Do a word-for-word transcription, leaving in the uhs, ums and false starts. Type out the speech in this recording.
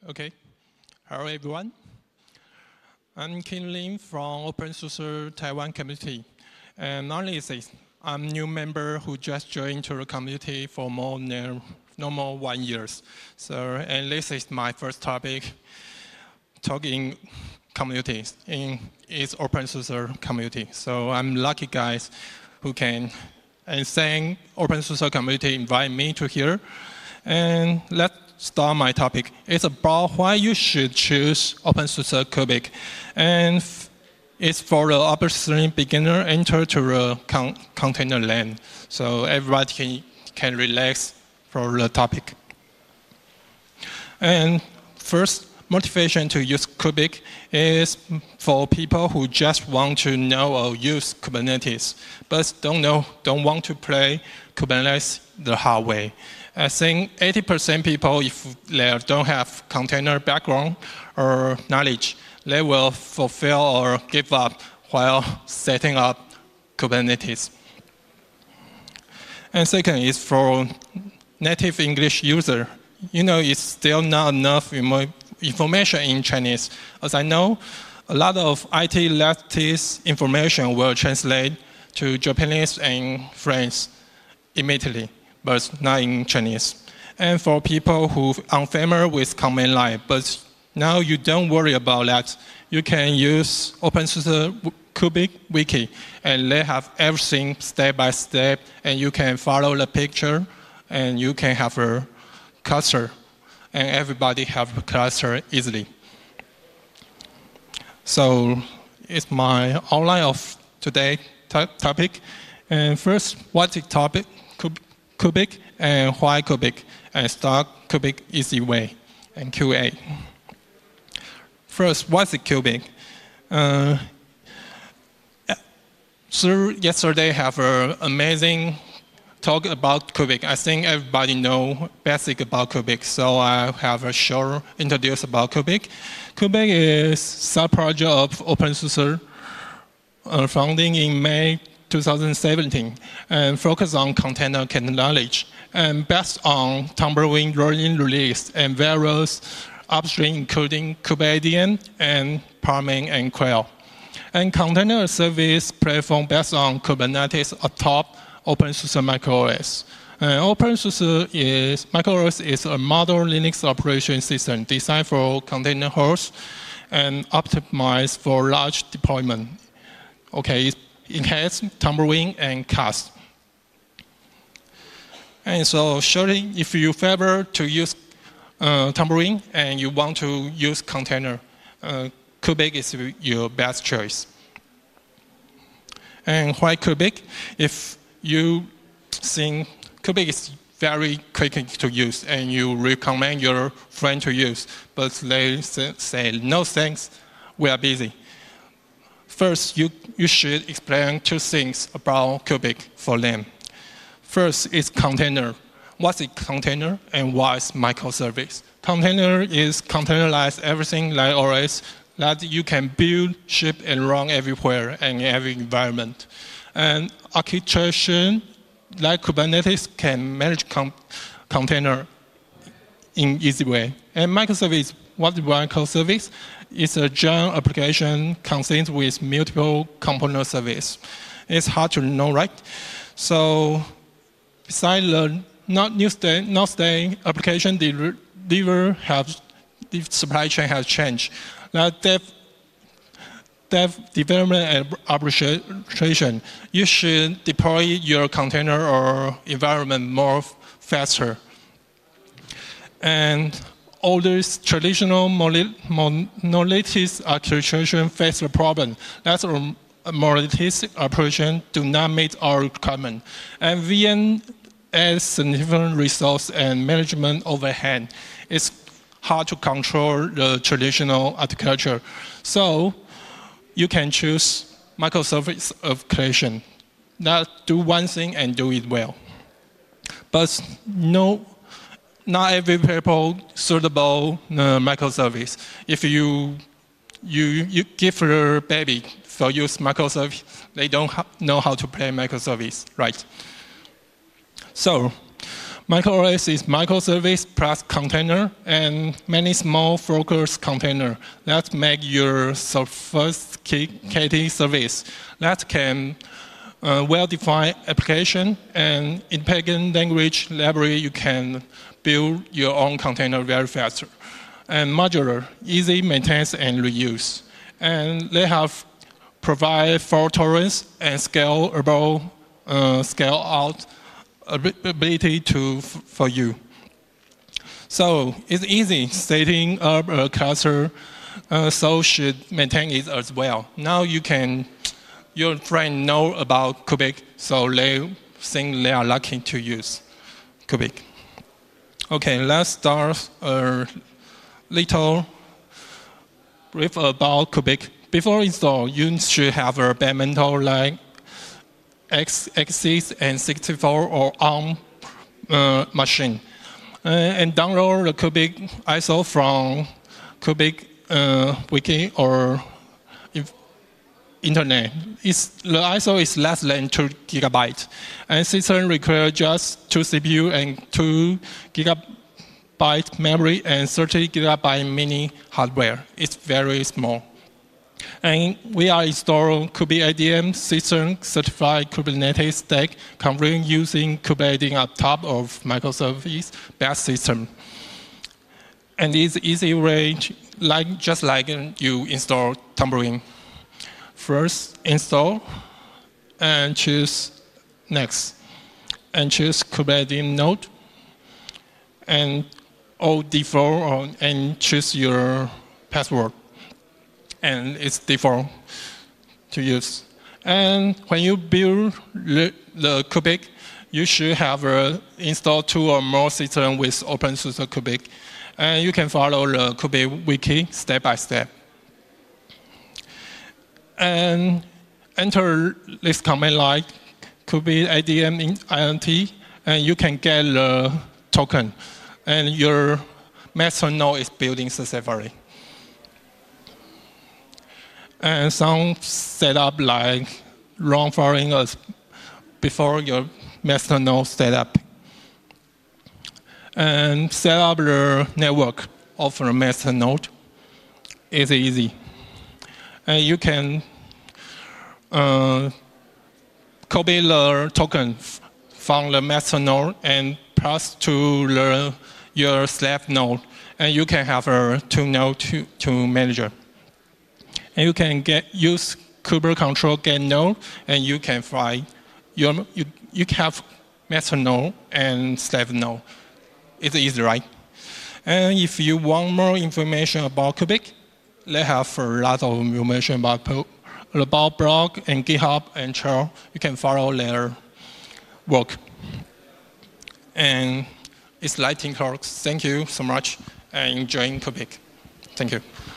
Okay. Hello, everyone. I'm Kin Lin from OpenSUSE Taiwan community. And not only this, I'm a new member who just joined to the community for more than no more one years. So, and this is my first topic, talking communities in its OpenSUSE community. So I'm lucky guys who can, and thank OpenSUSE community invite me to here. And let's start my topic. It's about why you should choose OpenSUSE Cubic. And it's for the upstream beginner enter to the con container land. So everybody can, can relax for the topic. And first, motivation to use Cubic is for people who just want to know or use Kubernetes, but don't know, don't want to play Kubernetes the hard way. I think eighty percent people, if they don't have container background or knowledge, they will fulfill or give up while setting up Kubernetes. And second is for native English user. You know, it's still not enough information in Chinese. As I know, a lot of I T lattice information will translate to Japanese and French immediately, but not in Chinese. And for people who are unfamiliar with command line, but now you don't worry about that. You can use OpenSUSE Cubic Wiki, and they have everything step by step, and you can follow the picture, and you can have a cluster, and everybody have a cluster easily. So it's my outline of today's topic. And first, what's the topic? Cubic and why Cubic, and start Cubic easy way, and Q A. First, what's a Cubic? Uh, so yesterday have an amazing talk about Cubic. I think everybody know basic about Cubic, so I have a short introduce about Cubic. Cubic is sub-project of OpenSUSE, uh, founding in May two thousand seventeen, and focus on container knowledge, and based on Tumbleweed rolling release and various upstream, including kubeadm and Parman and Quail. And container service platform based on Kubernetes atop OpenSUSE macOS. And OpenSUSE is macOS is a modern Linux operation system designed for container hosts and optimized for large deployment. Okay. It has Tumbleweed and Cast. And so, surely, if you favor to use uh, Tumbleweed and you want to use container, uh, Cubic is your best choice. And why Cubic? If you think Cubic is very quick to use and you recommend your friend to use, but they say, no thanks, we are busy. First, you, you should explain two things about Cubic for them. First is container. What's a container and what is microservice? Container is containerized everything like O S that you can build, ship, and run everywhere and in every environment. And orchestration like Kubernetes can manage con container in easy way. And microservice, what is microservice? It's a giant application contained with multiple component service. It's hard to know, right? So, besides the not new state, not state application deliver have the supply chain has changed. Now, dev, dev development and arbitration, you should deploy your container or environment more faster. And all these traditional monolithic architecture face the problem. That's a monolithic operation do not meet our requirement. And V M adds significant resource and management overhead. It's hard to control the traditional architecture. So you can choose microservice application that do one thing and do it well. But no, not every people suitable uh, microservice. If you, you, you give a baby for use microservice, they don't know how to play microservice, right? So MicroOS is microservice plus container and many small focus container that make your sophisticated service that can uh, well-defined application and independent language library. You can build your own container very fast and modular, easy maintenance and reuse. And they have provide fault tolerance and scalable, uh, scale out ability to for you. So it's easy setting up a cluster, uh, so should maintain it as well. Now you can, your friend know about Cubic, so they think they are lucky to use Cubic. Okay, let's start a little brief about Cubic. Before install, you should have a bare metal like x eighty-six and sixty-four or ARM uh, machine. Uh, and download the Cubic I S O from Cubic uh, wiki or internet. It's, the I S O is less than two gigabytes. And system requires just two C P U and two gigabyte memory and thirty gigabyte mini hardware. It's very small. And we are installing Cubic A D M system certified Kubernetes stack covering using Kubernetes on top of microservice-based system. And it's easy way, like just like you install Tambourine. First, install and choose next, and choose Kubernetes node, and or default, or, and choose your password. And it's default to use. And when you build the, the Cubic, you should have uh, installed two or more systems with OpenSUSE Cubic. And you can follow the Cubic wiki step by step. And enter this command line, Cubic A D M in I N T, and you can get the token. And your master node is building successfully. And some setup like run following us before your master node setup. And set up the network of the master node is easy. And you can uh, copy the token from the master node and pass to the, your slave node. And you can have a two node to, to manager. And you can get use Kubernetes control get node, and you can find your you you can have master node and slave node. It's easy, right? And if you want more information about Cubic, they have a lot of information about about blog and GitHub and Churl. You can follow their work. And it's Lightning Talks. Thank you so much, and enjoying Cubic. Thank you.